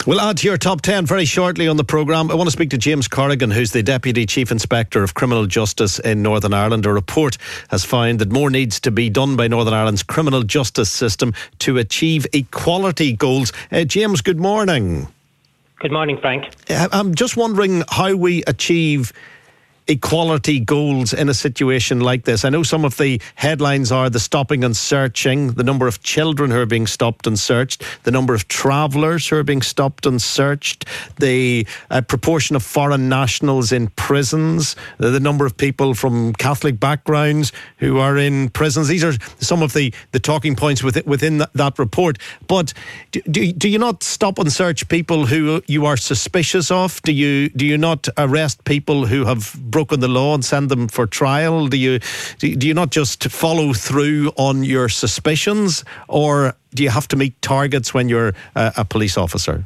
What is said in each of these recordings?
We'll add to your top 10 very shortly on the programme. I want to speak to James Corrigan, who's the Deputy Chief Inspector of Criminal Justice in Northern Ireland. A report has found that more needs to be done by Northern Ireland's criminal justice system to achieve equality goals. James, good morning. Good morning, Frank. I'm just wondering how we achieve equality goals in a situation like this. I know some of the headlines are the stopping and searching, the number of children who are being stopped and searched, the number of travellers who are being stopped and searched, the proportion of foreign nationals in prisons, the number of people from Catholic backgrounds who are in prisons. These are some of the talking points within that report. But do you not stop and search people who you are suspicious of? Do you not arrest people who have broken the law and send them for trial? Do you not just follow through on your suspicions, or do you have to meet targets when you're a police officer?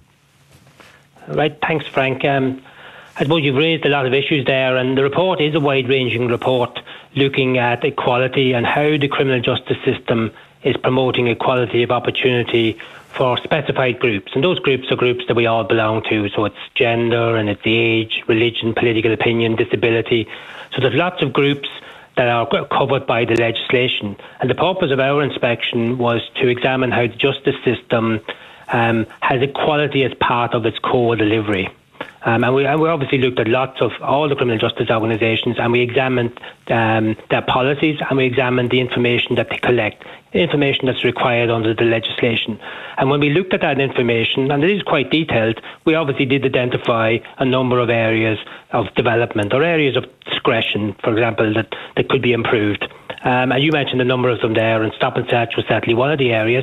Right, thanks, Frank. I suppose you've raised a lot of issues there, and the report is a wide-ranging report looking at equality and how the criminal justice system is promoting equality of opportunity for specified groups. And those groups are groups that we all belong to. So it's gender and it's age, religion, political opinion, disability. So there's lots of groups that are covered by the legislation. And the purpose of our inspection was to examine how the justice system has equality as part of its core delivery. And we obviously looked at lots of all the criminal justice organisations, and we examined their policies, and we examined the information that they collect, the information that's required under the legislation. And when we looked at that information, and it is quite detailed, we obviously did identify a number of areas of development or areas of discretion, for example, that could be improved. And you mentioned a number of them there, and stop and search was certainly one of the areas.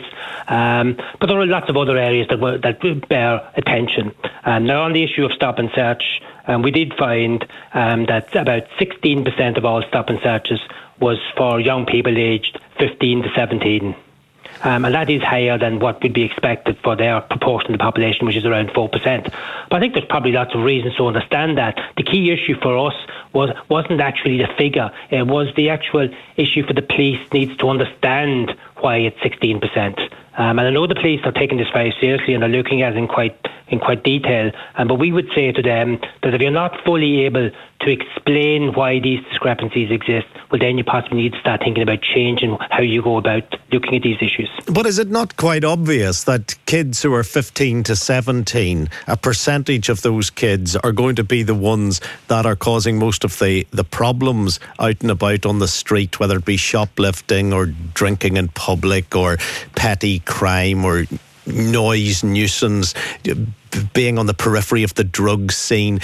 But there are lots of other areas that bear attention. Now, on the issue of stop and search, we did find that about 16% of all stop and searches was for young people aged 15 to 17. And that is higher than what would be expected for their proportion of the population, which is around 4%. But I think there's probably lots of reasons to understand that. The key issue for us wasn't actually the figure. It was the actual issue for the police needs to understand why it's 16%. And I know the police are taking this very seriously and are looking at it in quite detail. But we would say to them that if you're not fully able to explain why these discrepancies exist, well, then you possibly need to start thinking about changing how you go about looking at these issues. But is it not quite obvious that kids who are 15 to 17, a percentage of those kids are going to be the ones that are causing most of the problems out and about on the street, whether it be shoplifting or drinking in public or petty crime or noise, nuisance, being on the periphery of the drug scene?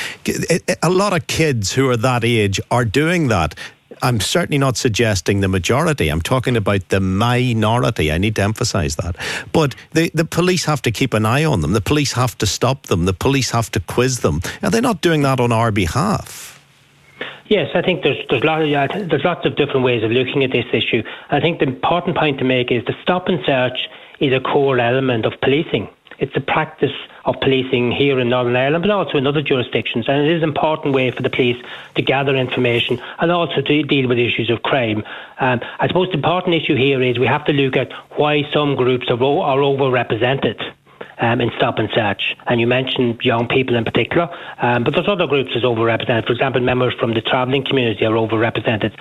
A lot of kids who are that age are doing that. I'm certainly not suggesting the majority. I'm talking about the minority. I need to emphasise that. But the police have to keep an eye on them. The police have to stop them. The police have to quiz them. Are they not doing that on our behalf? Yes, I think there's lots of different ways of looking at this issue. I think the important point to make is the stop and search is a core element of policing. It's the practice of policing here in Northern Ireland, but also in other jurisdictions. And it is an important way for the police to gather information and also to deal with issues of crime. I suppose the important issue here is we have to look at why some groups are overrepresented in stop and search. And you mentioned young people in particular, but there's other groups that's overrepresented. For example, members from the travelling community are overrepresented.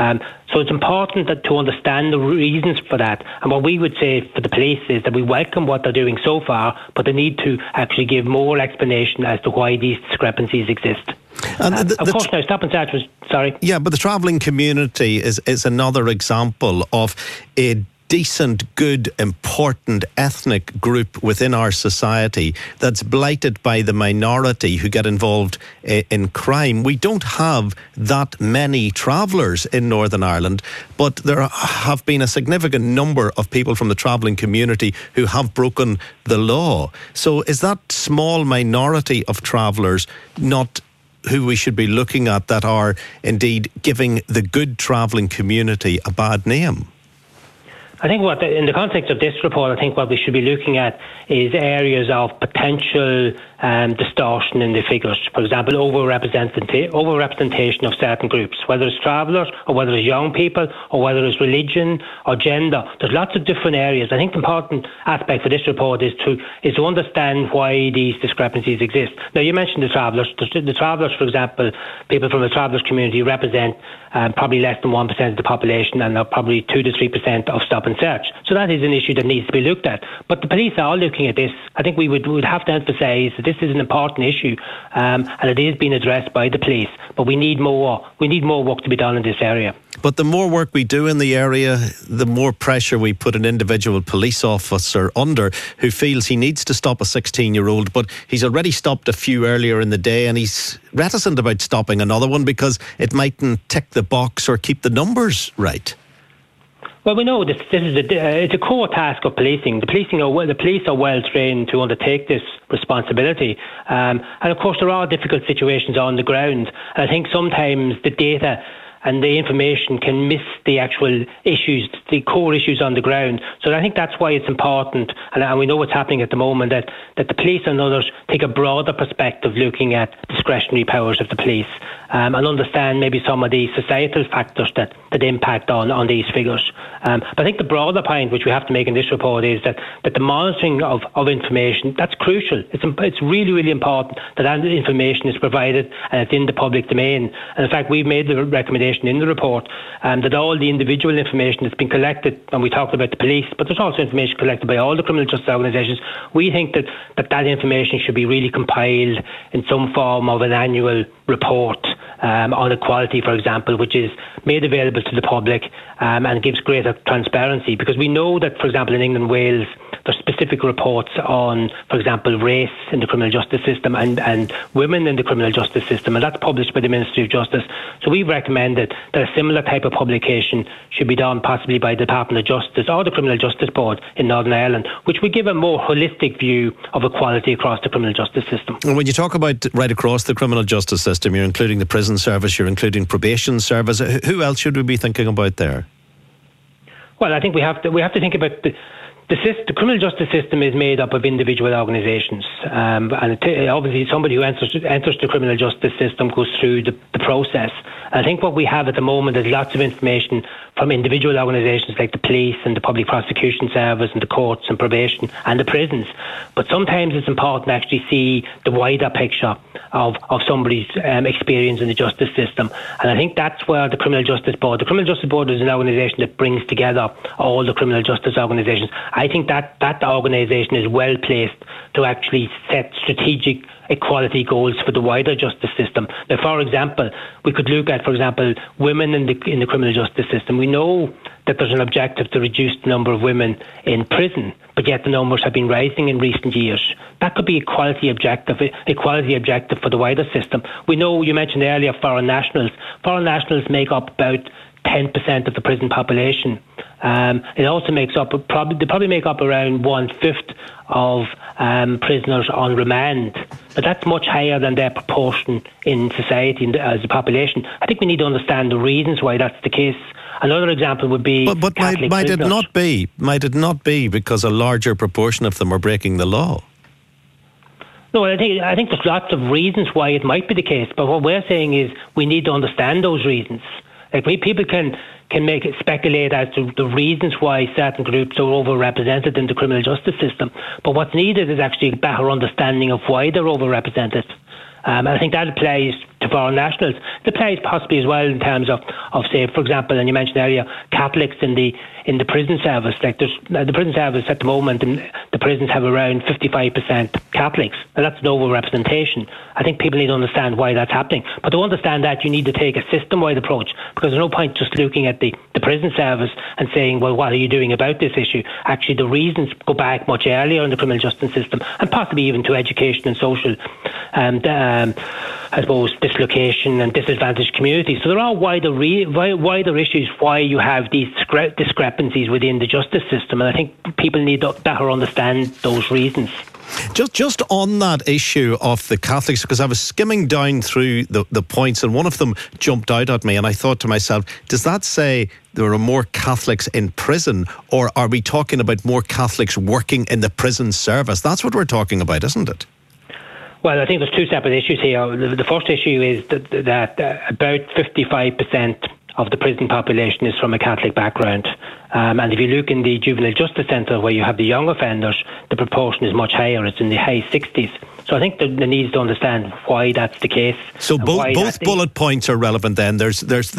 So it's important to understand the reasons for that. And what we would say for the police is that we welcome what they're doing so far, but they need to actually give more explanation as to why these discrepancies exist. And of course, now stop and search was, sorry. Yeah, but the travelling community is another example of a decent, good, important ethnic group within our society that's blighted by the minority who get involved in crime. We don't have that many travellers in Northern Ireland, but there have been a significant number of people from the travelling community who have broken the law. So is that small minority of travellers not who we should be looking at, that are indeed giving the good travelling community a bad name? I think in the context of this report, I think what we should be looking at is areas of potential distortion in the figures. For example, overrepresentation of certain groups, whether it's travellers or whether it's young people or whether it's religion or gender. There's lots of different areas. I think the important aspect for this report is to understand why these discrepancies exist. Now, you mentioned the travellers. The travellers, for example, people from the travellers community represent probably less than 1% of the population and are probably 2 to 3% of stop and search. So that is an issue that needs to be looked at. But the police are looking at this. I think we would have to emphasise that this is an important issue and it is being addressed by the police. But we need more work to be done in this area. But the more work we do in the area, the more pressure we put an individual police officer under who feels he needs to stop a 16-year-old, but he's already stopped a few earlier in the day and he's reticent about stopping another one because it mightn't tick the box or keep the numbers right. Well, we know this is it's a core task of policing. The police are well trained to undertake this responsibility, and of course there are difficult situations on the ground. And I think sometimes the data and the information can miss the actual issues, the core issues on the ground. So I think that's why it's important, and we know what's happening at the moment, that the police and others take a broader perspective looking at discretionary powers of the police and understand maybe some of the societal factors that impact on these figures. But I think the broader point which we have to make in this report is that the monitoring of information, that's crucial. It's really, really important that information is provided and it's in the public domain. And in fact, we've made the recommendation in the report that all the individual information that's been collected, and we talked about the police, but there's also information collected by all the criminal justice organisations. We think that information should be really compiled in some form of an annual report on equality, for example, which is made available to the public and gives greater transparency, because we know that, for example, in England and Wales, there's specific reports on, for example, race in the criminal justice system and women in the criminal justice system, and that's published by the Ministry of Justice. So we've recommended that a similar type of publication should be done possibly by the Department of Justice or the Criminal Justice Board in Northern Ireland, which would give a more holistic view of equality across the criminal justice system. And when you talk about right across the criminal justice system, you're including the prison service, you're including probation service. Who else should we be thinking about there? Well, I think we have to think about the criminal justice system is made up of individual organisations, and obviously somebody who enters the criminal justice system goes through the process. I think what we have at the moment is lots of information from individual organisations like the police and the public prosecution service and the courts and probation and the prisons. But sometimes it's important to actually see the wider picture of somebody's experience in the justice system. And I think that's where the Criminal Justice Board is an organisation that brings together all the criminal justice organisations. I think that organisation is well placed to actually set strategic equality goals for the wider justice system. Now, for example, we could look at, for example, women in the criminal justice system. We know that there's an objective to reduce the number of women in prison, but yet the numbers have been rising in recent years. That could be equality objective for the wider system. We know, you mentioned earlier, foreign nationals. Foreign nationals make up about 10% of the prison population. It also makes up, they probably make up around 1/5 of prisoners on remand. But that's much higher than their proportion in society as a population. I think we need to understand the reasons why that's the case. Another example would be... But might it not be? Might it not be because a larger proportion of them are breaking the law? No, I think there's lots of reasons why it might be the case. But what we're saying is we need to understand those reasons. Like, people can speculate as to the reasons why certain groups are overrepresented in the criminal justice system. But what's needed is actually a better understanding of why they're overrepresented. And I think that applies to foreign nationals. It applies possibly as well in terms of say, for example, and you mentioned earlier, Catholics in the prison service. Like, there's the prison service at the moment, and the prisons have around 55% Catholics, and that's an overrepresentation. I think people need to understand why that's happening. But to understand that, you need to take a system-wide approach, because there's no point just looking at the prison service and saying, well, what are you doing about this issue? Actually, the reasons go back much earlier in the criminal justice system, and possibly even to education and social I suppose, dislocation and disadvantaged communities. So there are wider issues why you have these discrepancies within the justice system, and I think people need to better understand those reasons. Just on that issue of the Catholics, because I was skimming down through the points and one of them jumped out at me and I thought to myself, does that say there are more Catholics in prison, or are we talking about more Catholics working in the prison service? That's what we're talking about, isn't it? Well, I think there's two separate issues here. The first issue is that about 55% of the prison population is from a Catholic background. And if you look in the Juvenile Justice Centre, where you have the young offenders, the proportion is much higher. It's in the high 60s. So I think there needs to understand why that's the case. So both bullet points are relevant then. There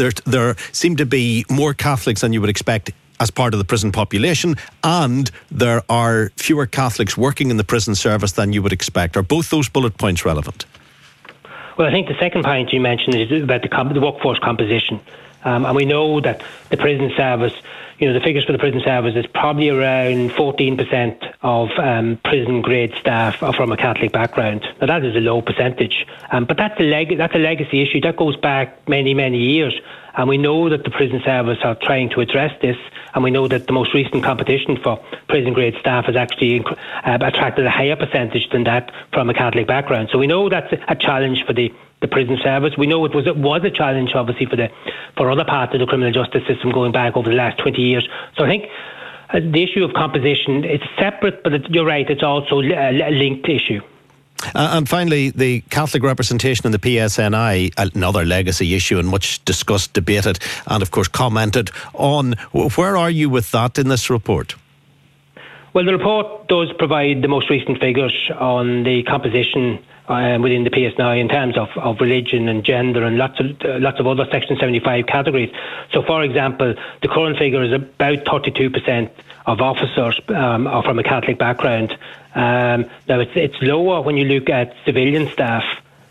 seem to be more Catholics than you would expect as part of the prison population, and there are fewer Catholics working in the prison service than you would expect. Are both those bullet points relevant? Well, I think the second point you mentioned is about the workforce composition. And we know that the prison service, the figures for the prison service is probably around 14% of prison grade staff are from a Catholic background. Now that is a low percentage, but that's a legacy issue that goes back many, many years. And we know that the prison service are trying to address this, and we know that the most recent competition for prison grade staff has actually attracted a higher percentage than that from a Catholic background. So we know that's a challenge for the prison service. We know it was a challenge, obviously, for other parts of the criminal justice system going back over the last 20 years. So I think the issue of composition is separate, but you're right, it's also a linked issue. And finally, the Catholic representation in the PSNI, another legacy issue and much discussed, debated and of course commented on. Where are you with that in this report? Well, the report does provide the most recent figures on the composition within the PSNI in terms of religion and gender and lots of other Section 75 categories. So, for example, the current figure is about 32% of officers are from a Catholic background. Now, it's lower when you look at civilian staff.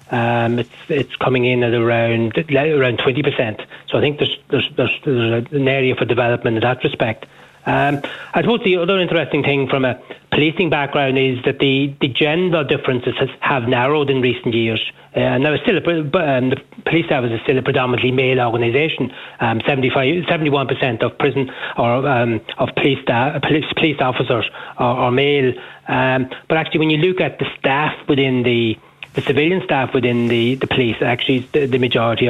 It's coming in at around 20%. So I think there's an area for development in that respect. I suppose the other interesting thing from a policing background is that the gender differences have narrowed in recent years. Now, it's still the police service is still a predominantly male organisation. 71% of prison or of police officers are male. But actually, when you look at the staff within the civilian staff within the police, actually the majority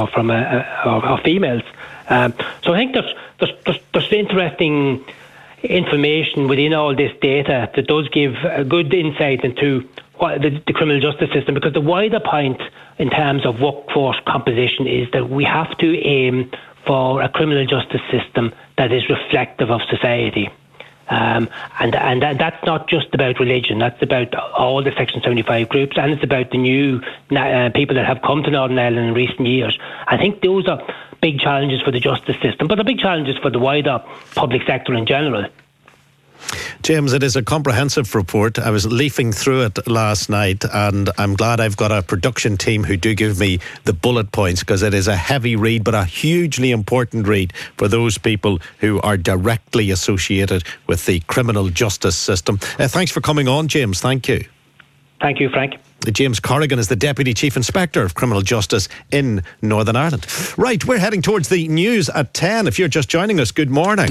are females. So I think there's interesting information within all this data that does give a good insight into what the criminal justice system, because the wider point in terms of workforce composition is that we have to aim for a criminal justice system that is reflective of society. And that's not just about religion, that's about all the Section 75 groups, and it's about the new people that have come to Northern Ireland in recent years. I think those are big challenges for the justice system, but they're big challenges for the wider public sector in general. James, it is a comprehensive report. I was leafing through it last night, and I'm glad I've got a production team who do give me the bullet points, because it is a heavy read but a hugely important read for those people who are directly associated with the criminal justice system. Thanks for coming on, James. Thank you. Thank you, Frank. James Corrigan is the Deputy Chief Inspector of Criminal Justice in Northern Ireland. Right, we're heading towards the news at 10. If you're just joining us, good morning.